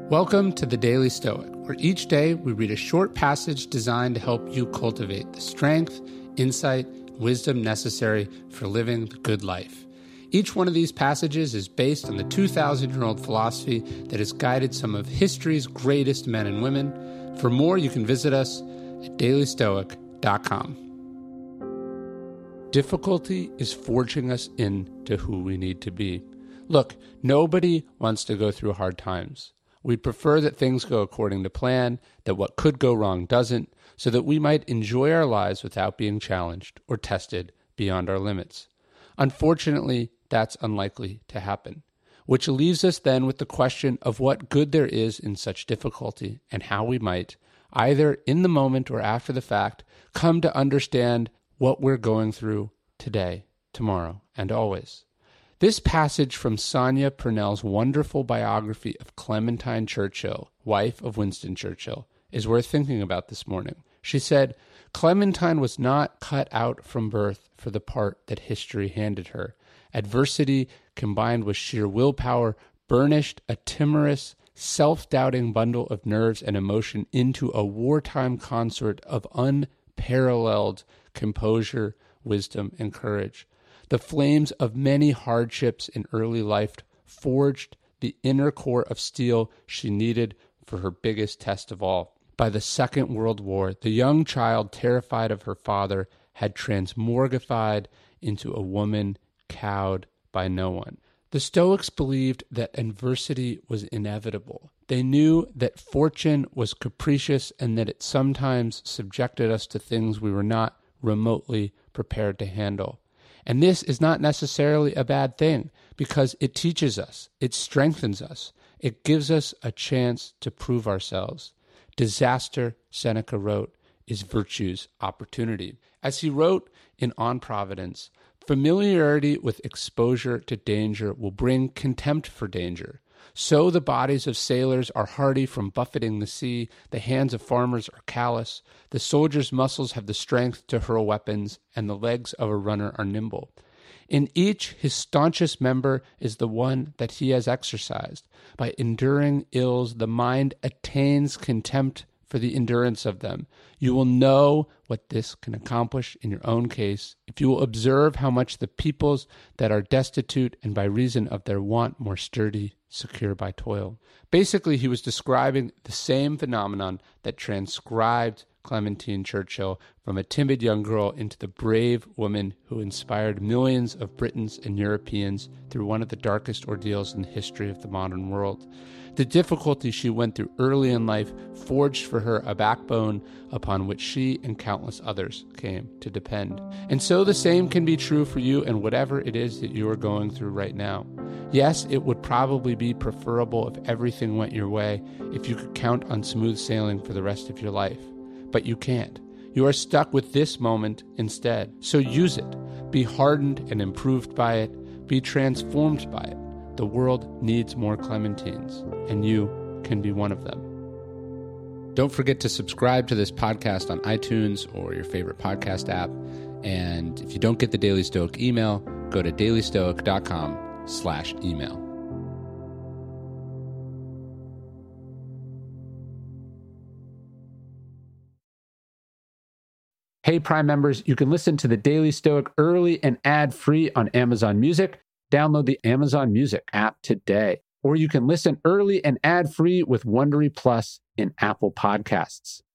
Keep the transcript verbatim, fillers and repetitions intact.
Welcome to the Daily Stoic, where each day we read a short passage designed to help you cultivate the strength, insight, and wisdom necessary for living the good life. Each one of these passages is based on the two thousand year old philosophy that has guided some of history's greatest men and women. For more, you can visit us at daily stoic dot com. Difficulty is forging us into who we need to be. Look, nobody wants to go through hard times. We'd prefer that things go according to plan, that what could go wrong doesn't, so that we might enjoy our lives without being challenged or tested beyond our limits. Unfortunately, that's unlikely to happen, which leaves us then with the question of what good there is in such difficulty and how we might, either in the moment or after the fact, come to understand what we're going through today, tomorrow, and always. This passage from Sonia Purnell's wonderful biography of Clementine Churchill, wife of Winston Churchill, is worth thinking about this morning. She said, Clementine was not cut out from birth for the part that history handed her. Adversity, combined with sheer willpower, burnished a timorous, self-doubting bundle of nerves and emotion into a wartime consort of unparalleled composure, wisdom, and courage. The flames of many hardships in early life forged the inner core of steel she needed for her biggest test of all. By the Second World War, the young child, terrified of her father, had transmorgified into a woman cowed by no one. The Stoics believed that adversity was inevitable. They knew that fortune was capricious and that it sometimes subjected us to things we were not remotely prepared to handle. And this is not necessarily a bad thing because it teaches us, it strengthens us, it gives us a chance to prove ourselves. Disaster, Seneca wrote, is virtue's opportunity. As he wrote in On Providence, familiarity with exposure to danger will bring contempt for danger. So the bodies of sailors are hardy from buffeting the sea, the hands of farmers are callous, the soldier's muscles have the strength to hurl weapons, and the legs of a runner are nimble. In each, his staunchest member is the one that he has exercised. By enduring ills, the mind attains contempt for the endurance of them. You will know what this can accomplish in your own case if you will observe how much the peoples that are destitute and by reason of their want more sturdy, secure by toil. Basically, he was describing the same phenomenon that transcribed Clementine Churchill from a timid young girl into the brave woman who inspired millions of Britons and Europeans through one of the darkest ordeals in the history of the modern world. The difficulty she went through early in life forged for her a backbone upon which she and countless others came to depend. And so the same can be true for you and whatever it is that you are going through right now. Yes, it would probably be preferable if everything went your way, if you could count on smooth sailing for the rest of your life. But you can't. You are stuck with this moment instead. So use it. Be hardened and improved by it. Be transformed by it. The world needs more Clementines, and you can be one of them. Don't forget to subscribe to this podcast on iTunes or your favorite podcast app. And if you don't get the Daily Stoic email, go to daily stoic dot com slash email. Hey, Prime members, you can listen to the Daily Stoic early and ad-free on Amazon Music. Download the Amazon Music app today. Or you can listen early and ad-free with Wondery Plus in Apple Podcasts.